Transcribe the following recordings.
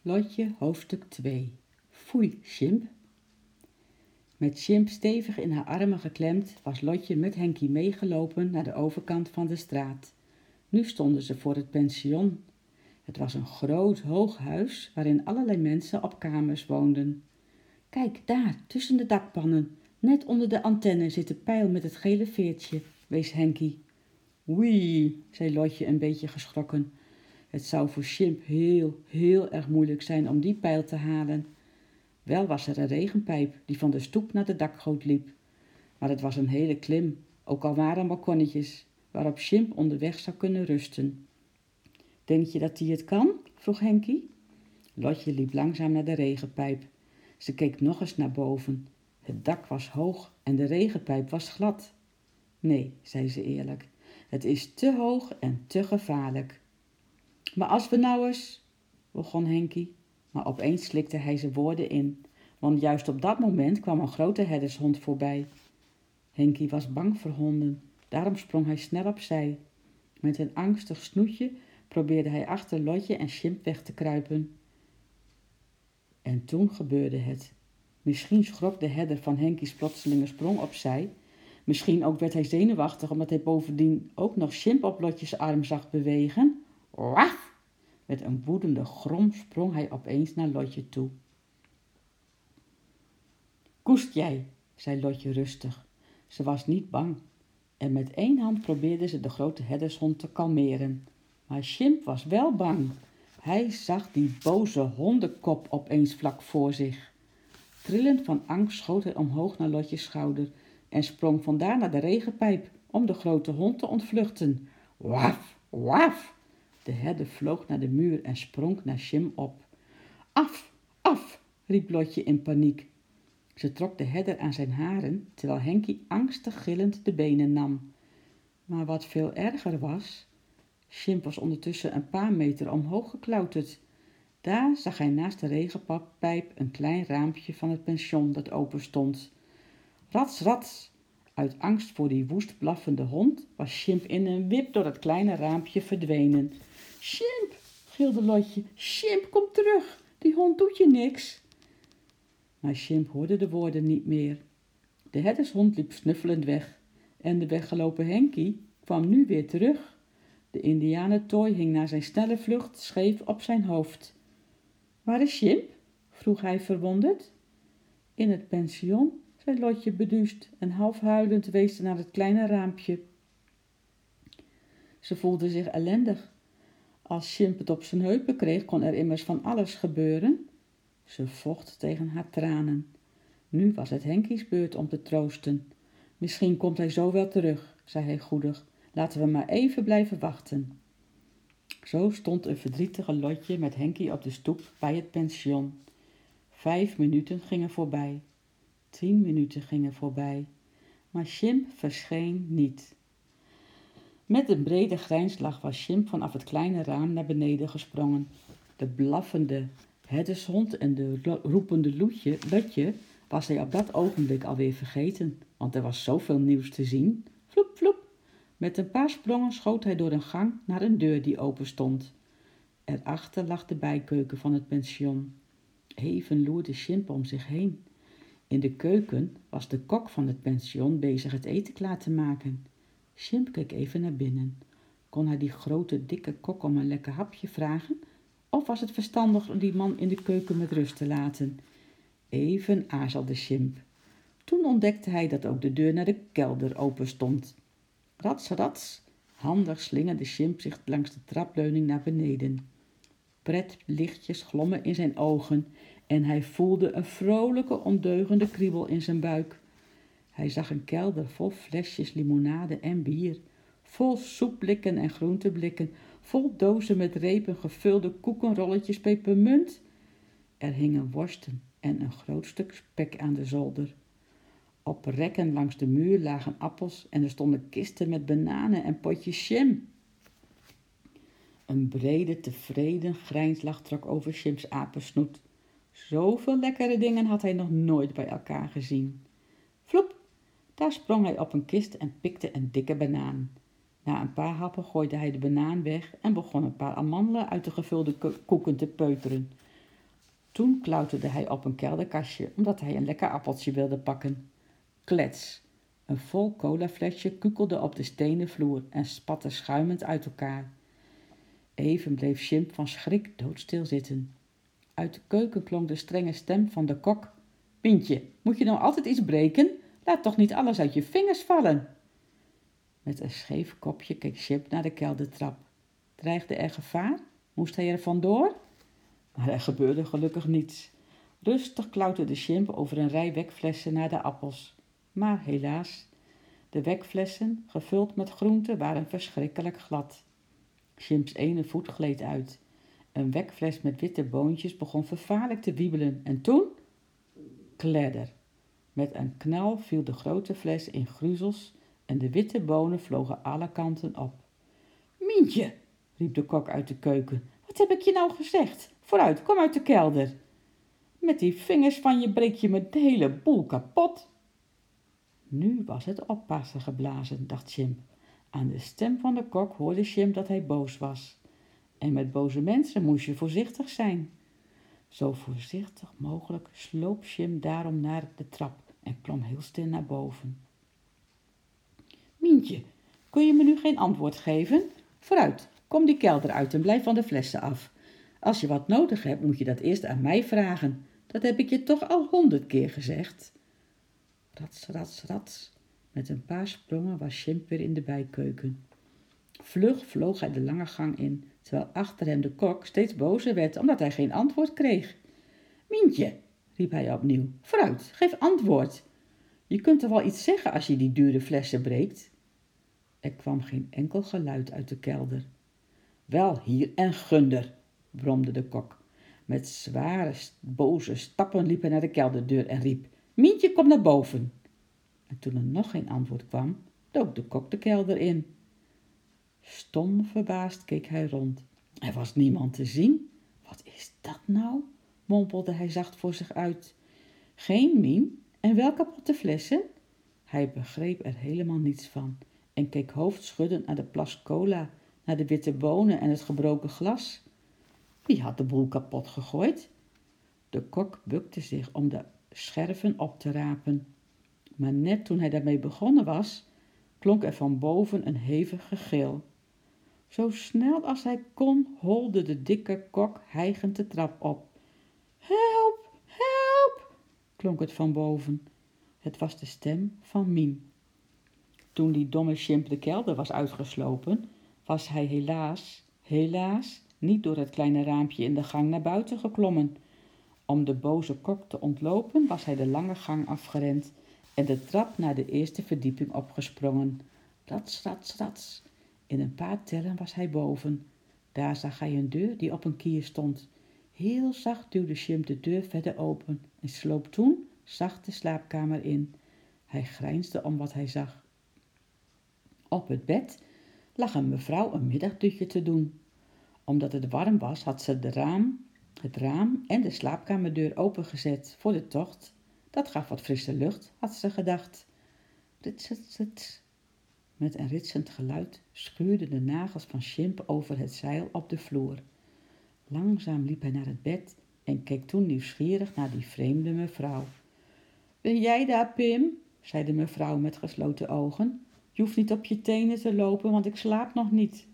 Lotje, hoofdstuk 2. Foei, Sjimp. Met Sjimp stevig in haar armen geklemd was Lotje met Henkie meegelopen naar de overkant van de straat. Nu stonden ze voor het pension. Het was een groot, hoog huis waarin allerlei mensen op kamers woonden. Kijk, daar, tussen de dakpannen, net onder de antenne zit de pijl met het gele veertje, wees Henkie. Oei, zei Lotje een beetje geschrokken. Het zou voor Sjimp heel erg moeilijk zijn om die pijl te halen. Wel was er een regenpijp die van de stoep naar de dakgoot liep. Maar het was een hele klim, ook al waren balkonnetjes, waarop Sjimp onderweg zou kunnen rusten. Denk je dat die het kan? Vroeg Henkie. Lotje liep langzaam naar de regenpijp. Ze keek nog eens naar boven. Het dak was hoog en de regenpijp was glad. Nee, zei ze eerlijk, het is te hoog en te gevaarlijk. Maar als we nou eens, begon Henkie, maar opeens slikte hij zijn woorden in, want juist op dat moment kwam een grote herdershond voorbij. Henkie was bang voor honden, daarom sprong hij snel opzij. Met een angstig snoetje probeerde hij achter Lotje en Sjimp weg te kruipen. En toen gebeurde het. Misschien schrok de herder van Henkies plotselinge sprong opzij. Misschien ook werd hij zenuwachtig omdat hij bovendien ook nog Sjimp op Lotjes arm zag bewegen. Waf! Met een woedende grom sprong hij opeens naar Lotje toe. Koest jij, zei Lotje rustig. Ze was niet bang. En met één hand probeerde ze de grote herdershond te kalmeren. Maar Sjimp was wel bang. Hij zag die boze hondenkop opeens vlak voor zich. Trillend van angst schoot hij omhoog naar Lotjes schouder en sprong vandaar naar de regenpijp om de grote hond te ontvluchten. Waf, waf! De herder vloog naar de muur en sprong naar Sjimp op. Af, af, riep Lotje in paniek. Ze trok de herder aan zijn haren, terwijl Henkie angstig gillend de benen nam. Maar wat veel erger was, Sjimp was ondertussen een paar meter omhoog geklauterd. Daar zag hij naast de regenpijp een klein raampje van het pension dat open stond. Rats, rats! Uit angst voor die woest blaffende hond was Sjimp in een wip door het kleine raampje verdwenen. Sjimp, gilde Lotje, Sjimp, kom terug, die hond doet je niks. Maar Sjimp hoorde de woorden niet meer. De herdershond liep snuffelend weg en de weggelopen Henkie kwam nu weer terug. De indianentooi hing na zijn snelle vlucht scheef op zijn hoofd. Waar is Sjimp? Vroeg hij verwonderd. In het pension, zei Lotje beduusd en half huilend wees ze naar het kleine raampje. Ze voelde zich ellendig. Als Sjimp het op zijn heupen kreeg, kon er immers van alles gebeuren. Ze vocht tegen haar tranen. Nu was het Henkies beurt om te troosten. Misschien komt hij zo wel terug, zei hij goedig. Laten we maar even blijven wachten. Zo stond een verdrietige Lotje met Henkie op de stoep bij het pension. 5 minuten gingen voorbij. 10 minuten gingen voorbij. Maar Sjimp verscheen niet. Met een brede grijnslach was Sjimp vanaf het kleine raam naar beneden gesprongen. De blaffende herdershond en de roepende Lotje was hij op dat ogenblik alweer vergeten, want er was zoveel nieuws te zien. Vloep, vloep. Met een paar sprongen schoot hij door een gang naar een deur die open stond. Erachter lag de bijkeuken van het pension. Even loerde Sjimp om zich heen. In de keuken was de kok van het pension bezig het eten klaar te maken. Sjimp keek even naar binnen. Kon hij die grote, dikke kok om een lekker hapje vragen? Of was het verstandig om die man in de keuken met rust te laten? Even aarzelde Sjimp. Toen ontdekte hij dat ook de deur naar de kelder open stond. Rats, rats, handig slingerde Sjimp zich langs de trapleuning naar beneden. Pretlichtjes glommen in zijn ogen en hij voelde een vrolijke, ondeugende kriebel in zijn buik. Hij zag een kelder vol flesjes limonade en bier, vol soepblikken en groenteblikken, vol dozen met repen gevulde koekenrolletjes pepermunt. Er hingen worsten en een groot stuk spek aan de zolder. Op rekken langs de muur lagen appels en er stonden kisten met bananen en potjes jam. Een brede, tevreden grijnslach trok over Sjimps apensnoet. Zoveel lekkere dingen had hij nog nooit bij elkaar gezien. Vloep, daar sprong hij op een kist en pikte een dikke banaan. Na een paar happen gooide hij de banaan weg en begon een paar amandelen uit de gevulde koeken te peuteren. Toen klauterde hij op een kelderkastje, omdat hij een lekker appeltje wilde pakken. Klets! Een vol colaflesje kukelde op de stenen vloer en spatte schuimend uit elkaar. Even bleef Sjimp van schrik doodstil zitten. Uit de keuken klonk de strenge stem van de kok. Mientje, moet je nou altijd iets breken? Laat toch niet alles uit je vingers vallen. Met een scheef kopje keek Sjimp naar de keldertrap. Dreigde er gevaar? Moest hij er vandoor? Maar er gebeurde gelukkig niets. Rustig klauterde Sjimp over een rij wekflessen naar de appels. Maar helaas, de wekflessen, gevuld met groenten, waren verschrikkelijk glad. Sjimps ene voet gleed uit. Een wekfles met witte boontjes begon vervaarlijk te wiebelen en toen... Kledder. Met een knal viel de grote fles in gruzels en de witte bonen vlogen alle kanten op. Mientje, riep de kok uit de keuken, wat heb ik je nou gezegd? Vooruit, kom uit de kelder. Met die vingers van je breek je me de hele boel kapot. Nu was het oppassen geblazen, dacht Sjimp. Aan de stem van de kok hoorde Sjimp dat hij boos was. En met boze mensen moest je voorzichtig zijn. Zo voorzichtig mogelijk sloop Sjimp daarom naar de trap en klom heel stil naar boven. Mientje, kun je me nu geen antwoord geven? Vooruit, kom die kelder uit en blijf van de flessen af. Als je wat nodig hebt, moet je dat eerst aan mij vragen. Dat heb ik je toch al 100 keer gezegd. Rats, rats, rats. Met een paar sprongen was Sjimp weer in de bijkeuken. Vlug vloog hij de lange gang in, terwijl achter hem de kok steeds bozer werd omdat hij geen antwoord kreeg. Mientje, riep hij opnieuw, vooruit, geef antwoord. Je kunt toch wel iets zeggen als je die dure flessen breekt? Er kwam geen enkel geluid uit de kelder. Wel hier en gunder, bromde de kok. Met zware, boze stappen liep hij naar de kelderdeur en riep, Mientje, kom naar boven. En toen er nog geen antwoord kwam, dook de kok de kelder in. Stom verbaasd keek hij rond. Er was niemand te zien. Wat is dat nou? Mompelde hij zacht voor zich uit. Geen Mien en wel kapotte flessen? Hij begreep er helemaal niets van en keek hoofdschuddend naar de plas cola, naar de witte bonen en het gebroken glas. Wie had de boel kapot gegooid? De kok bukte zich om de scherven op te rapen. Maar net toen hij daarmee begonnen was, klonk er van boven een hevig gegil. Zo snel als hij kon, holde de dikke kok hijgend de trap op. Help, help, klonk het van boven. Het was de stem van Mien. Toen die domme Sjimp de kelder was uitgeslopen, was hij helaas, niet door het kleine raampje in de gang naar buiten geklommen. Om de boze kok te ontlopen was hij de lange gang afgerend en de trap naar de eerste verdieping opgesprongen. Rats, rats, rats. In een paar tellen was hij boven. Daar zag hij een deur die op een kier stond. Heel zacht duwde Sjimp de deur verder open en sloop toen zacht de slaapkamer in. Hij grijnsde om wat hij zag. Op het bed lag een mevrouw een middagdutje te doen. Omdat het warm was, had ze het raam en de slaapkamerdeur opengezet voor de tocht. Dat gaf wat frisse lucht, had ze gedacht. Rits, rits, rits. Met een ritsend geluid schuurden de nagels van Sjimp over het zeil op de vloer. Langzaam liep hij naar het bed en keek toen nieuwsgierig naar die vreemde mevrouw. Ben jij daar, Pim? Zei de mevrouw met gesloten ogen. Je hoeft niet op je tenen te lopen, want ik slaap nog niet.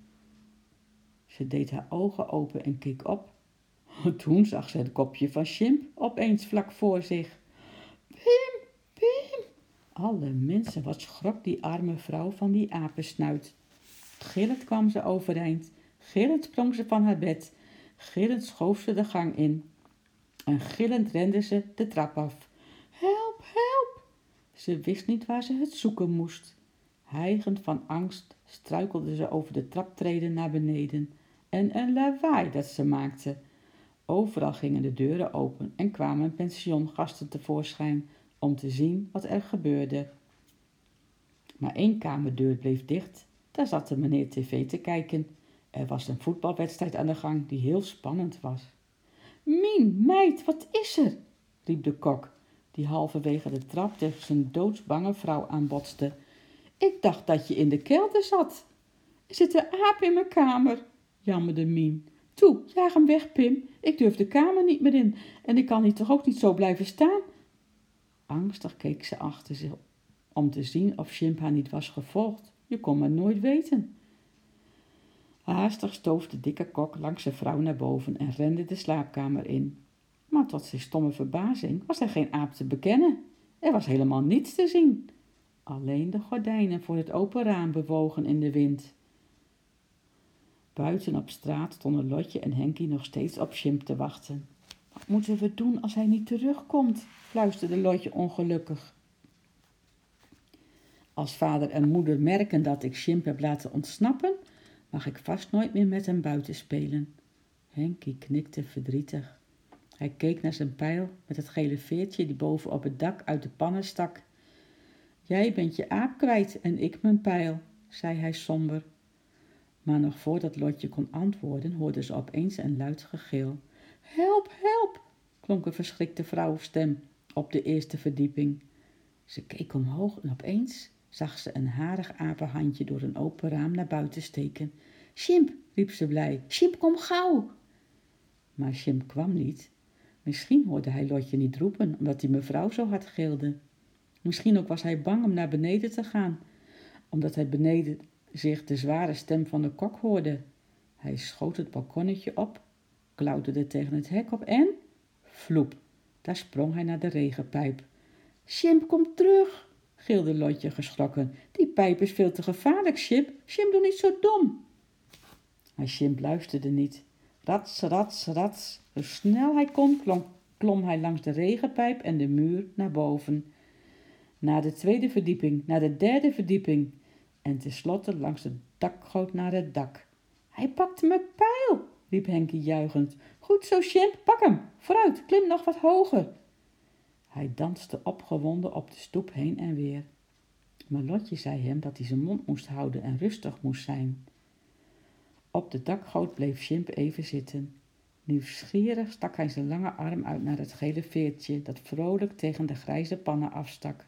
Ze deed haar ogen open en keek op. Toen zag ze het kopje van Sjimp opeens vlak voor zich. Pim, Pim! Alle mensen, wat schrok die arme vrouw van die apensnuit. Gillend kwam ze overeind, gillend sprong ze van haar bed, gillend schoof ze de gang in. En gillend rende ze de trap af. Help, help! Ze wist niet waar ze het zoeken moest. Hijgend van angst struikelde ze over de traptreden naar beneden. En een lawaai dat ze maakte. Overal gingen de deuren open en kwamen pensiongasten tevoorschijn om te zien wat er gebeurde. Maar 1 kamerdeur bleef dicht. Daar zat de meneer tv te kijken. Er was een voetbalwedstrijd aan de gang die heel spannend was. Mien, meid, wat is er? Riep de kok, die halverwege de trap tegen zijn doodsbange vrouw aanbotste. Ik dacht dat je in de kelder zat. Er zit een aap in mijn kamer, jammerde Mien. Toe, jaag hem weg, Pim. Ik durf de kamer niet meer in en ik kan hier toch ook niet zo blijven staan. Angstig keek ze achter zich om te zien of Sjimp haar niet was gevolgd. Je kon maar nooit weten. Haastig stoof de dikke kok langs zijn vrouw naar boven en rende de slaapkamer in. Maar tot zijn stomme verbazing was er geen aap te bekennen. Er was helemaal niets te zien. Alleen de gordijnen voor het open raam bewogen in de wind. Buiten op straat stonden Lotje en Henkie nog steeds op Sjimp te wachten. Wat moeten we doen als hij niet terugkomt? Fluisterde Lotje ongelukkig. Als vader en moeder merken dat ik Sjimp heb laten ontsnappen, mag ik vast nooit meer met hem buiten spelen. Henkie knikte verdrietig. Hij keek naar zijn pijl met het gele veertje die boven op het dak uit de pannen stak. Jij bent je aap kwijt en ik mijn pijl, zei hij somber. Maar nog voordat Lotje kon antwoorden, hoorde ze opeens een luid gegil. Help, help, klonk een verschrikte vrouwenstem op de eerste verdieping. Ze keek omhoog en opeens zag ze een harig apenhandje door een open raam naar buiten steken. Sjimp, riep ze blij, Sjimp, kom gauw. Maar Sjimp kwam niet. Misschien hoorde hij Lotje niet roepen, omdat die mevrouw zo hard gilde. Misschien ook was hij bang om naar beneden te gaan, omdat hij beneden zich de zware stem van de kok hoorde. Hij schoot het balkonnetje op, klauterde tegen het hek op en... vloep, daar sprong hij naar de regenpijp. Sjimp, kom terug, gilde Lotje geschrokken. Die pijp is veel te gevaarlijk, Sjimp. Sjimp, doe niet zo dom. Maar Sjimp luisterde niet. Rats, rats, rats. Zo snel hij kon, klom hij langs de regenpijp en de muur naar boven. Naar de tweede verdieping, naar de derde verdieping. En tenslotte langs de dakgoot naar het dak. Hij pakte mijn pijl, riep Henkie juichend. Goed zo, Sjimp, pak hem. Vooruit, klim nog wat hoger. Hij danste opgewonden op de stoep heen en weer. Maar Lotje zei hem dat hij zijn mond moest houden en rustig moest zijn. Op de dakgoot bleef Sjimp even zitten. Nieuwsgierig stak hij zijn lange arm uit naar het gele veertje dat vrolijk tegen de grijze pannen afstak.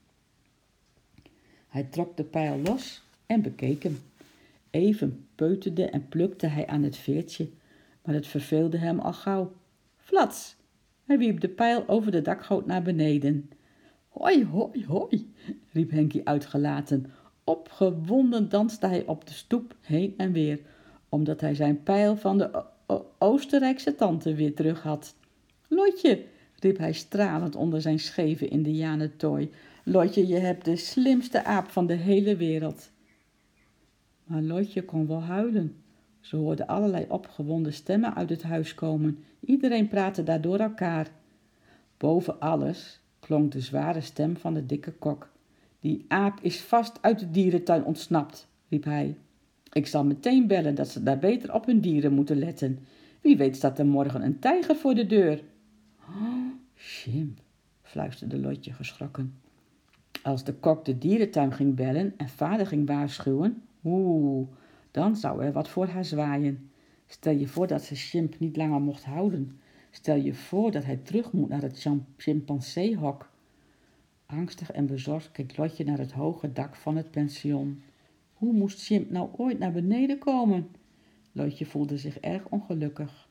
Hij trok de pijl los en bekeek hem. Even peuterde en plukte hij aan het veertje, maar het verveelde hem al gauw. Flats! Hij wierp de pijl over de dakgoot naar beneden. Hoi, hoi, hoi, riep Henkie uitgelaten. Opgewonden danste hij op de stoep heen en weer, omdat hij zijn pijl van de Oostenrijkse tante weer terug had. Lotje, riep hij stralend onder zijn scheve indianen tooi. Lotje, je hebt de slimste aap van de hele wereld. Maar Lotje kon wel huilen. Ze hoorde allerlei opgewonden stemmen uit het huis komen. Iedereen praatte daar door elkaar. Boven alles klonk de zware stem van de dikke kok. Die aap is vast uit de dierentuin ontsnapt, riep hij. Ik zal meteen bellen dat ze daar beter op hun dieren moeten letten. Wie weet staat er morgen een tijger voor de deur. Oh, Sjimp, fluisterde Lotje geschrokken. Als de kok de dierentuin ging bellen en vader ging waarschuwen, dan zou er wat voor haar zwaaien. Stel je voor dat ze Sjimp niet langer mocht houden. Stel je voor dat hij terug moet naar het chimpanseehok. Angstig en bezorgd keek Lotje naar het hoge dak van het pension. Hoe moest Sjimp nou ooit naar beneden komen? Lotje voelde zich erg ongelukkig.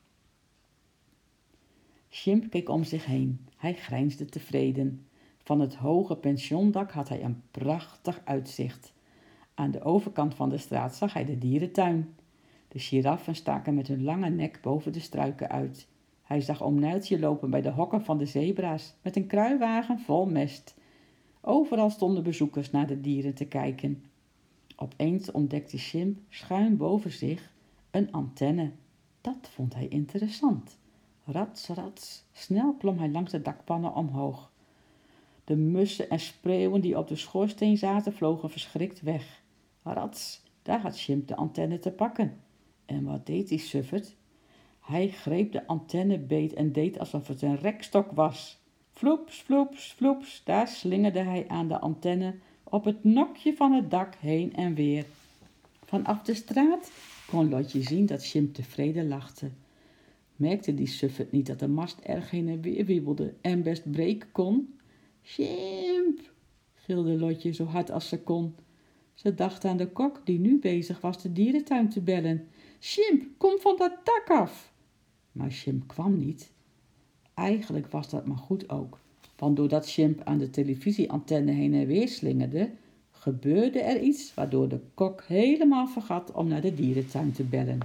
Sjimp keek om zich heen. Hij grijnsde tevreden. Van het hoge pensiondak had hij een prachtig uitzicht. Aan de overkant van de straat zag hij de dierentuin. De giraffen staken met hun lange nek boven de struiken uit. Hij zag oom Nijltje lopen bij de hokken van de zebra's met een kruiwagen vol mest. Overal stonden bezoekers naar de dieren te kijken. Opeens ontdekte Sjimp schuin boven zich een antenne. Dat vond hij interessant. Rats, rats, snel klom hij langs de dakpannen omhoog. De mussen en spreeuwen die op de schoorsteen zaten vlogen verschrikt weg. Rats, daar had Sjimp de antenne te pakken. En wat deed die sufferd? Hij greep de antenne beet en deed alsof het een rekstok was. Vloeps, vloeps, vloeps, daar slingerde hij aan de antenne op het nokje van het dak heen en weer. Vanaf de straat kon Lotje zien dat Sjimp tevreden lachte. Merkte die sufferd niet dat de mast erg heen en weer wiebelde en best breken kon? Sjimp, gilde Lotje zo hard als ze kon. Ze dacht aan de kok die nu bezig was de dierentuin te bellen. Sjimp, kom van dat dak af! Maar Sjimp kwam niet. Eigenlijk was dat maar goed ook, want doordat Sjimp aan de televisieantenne heen en weer slingerde, gebeurde er iets waardoor de kok helemaal vergat om naar de dierentuin te bellen.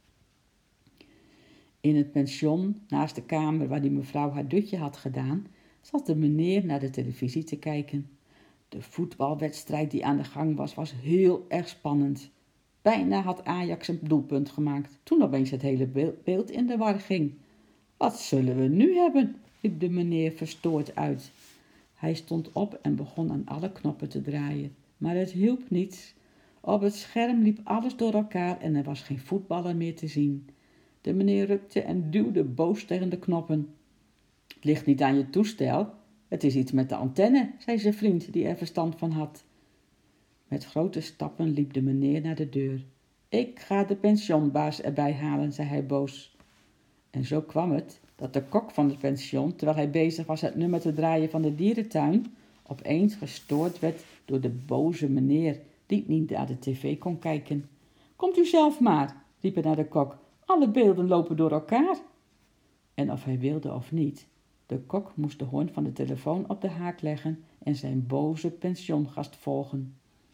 In het pension, naast de kamer waar die mevrouw haar dutje had gedaan, zat de meneer naar de televisie te kijken. De voetbalwedstrijd die aan de gang was heel erg spannend. Bijna had Ajax een doelpunt gemaakt, toen opeens het hele beeld in de war ging. Wat zullen we nu hebben? Riep de meneer verstoord uit. Hij stond op en begon aan alle knoppen te draaien, maar het hielp niets. Op het scherm liep alles door elkaar en er was geen voetballer meer te zien. De meneer rukte en duwde boos tegen de knoppen. Het ligt niet aan je toestel, het is iets met de antenne, zei zijn vriend die er verstand van had. Met grote stappen liep de meneer naar de deur. Ik ga de pensionbaas erbij halen, zei hij boos. En zo kwam het dat de kok van het pension, terwijl hij bezig was het nummer te draaien van de dierentuin, opeens gestoord werd door de boze meneer die niet naar de tv kon kijken. Komt u zelf maar, riep hij naar de kok. Alle beelden lopen door elkaar. En of hij wilde of niet, de kok moest de hoorn van de telefoon op de haak leggen en zijn boze pensiongast volgen.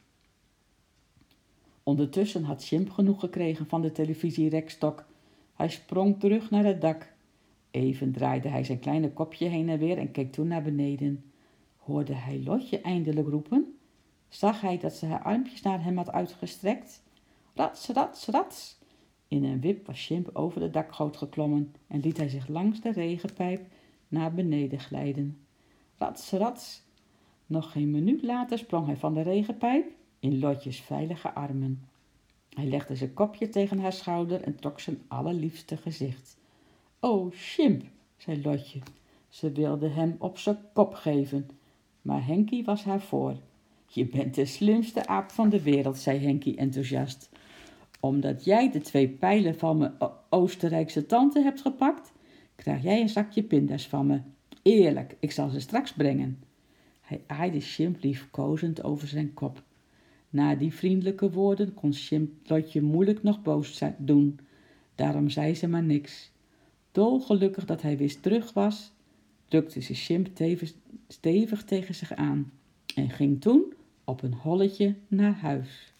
Ondertussen had Sjimp genoeg gekregen van de televisierekstok. Hij sprong terug naar het dak. Even draaide hij zijn kleine kopje heen en weer en keek toen naar beneden. Hoorde hij Lotje eindelijk roepen? Zag hij dat ze haar armpjes naar hem had uitgestrekt? Rats, rats, rats! In een wip was Sjimp over de dakgoot geklommen en liet hij zich langs de regenpijp naar beneden glijden. Rats, rats! Nog geen minuut later sprong hij van de regenpijp in Lotjes veilige armen. Hij legde zijn kopje tegen haar schouder en trok zijn allerliefste gezicht. O, Sjimp, zei Lotje. Ze wilde hem op zijn kop geven, maar Henkie was haar voor. Je bent de slimste aap van de wereld, zei Henkie enthousiast. Omdat jij de 2 pijlen van mijn Oostenrijkse tante hebt gepakt, krijg jij een zakje pinda's van me. Eerlijk, ik zal ze straks brengen. Hij aaide Sjimp liefkozend over zijn kop. Na die vriendelijke woorden kon Sjimp Lotje moeilijk nog boos doen. Daarom zei ze maar niks. Dolgelukkig dat hij weer terug was, drukte ze Sjimp stevig tegen zich aan en ging toen op een holletje naar huis.